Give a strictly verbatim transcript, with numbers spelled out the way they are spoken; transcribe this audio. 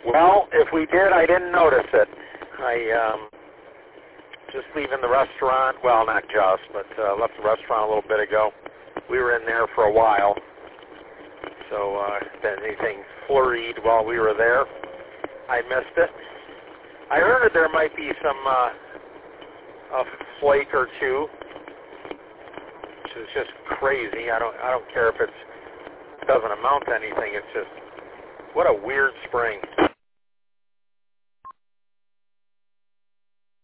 Well, if we did, I didn't notice it. I um, just leaving the restaurant. Well, not just, but uh, left the restaurant a little bit ago. We were in there for a while, so uh, if anything flurried while we were there, I missed it. I heard that there might be some uh, a flake or two, which is just crazy. I don't I don't care if it's, it doesn't amount to anything. It's just, what a weird spring.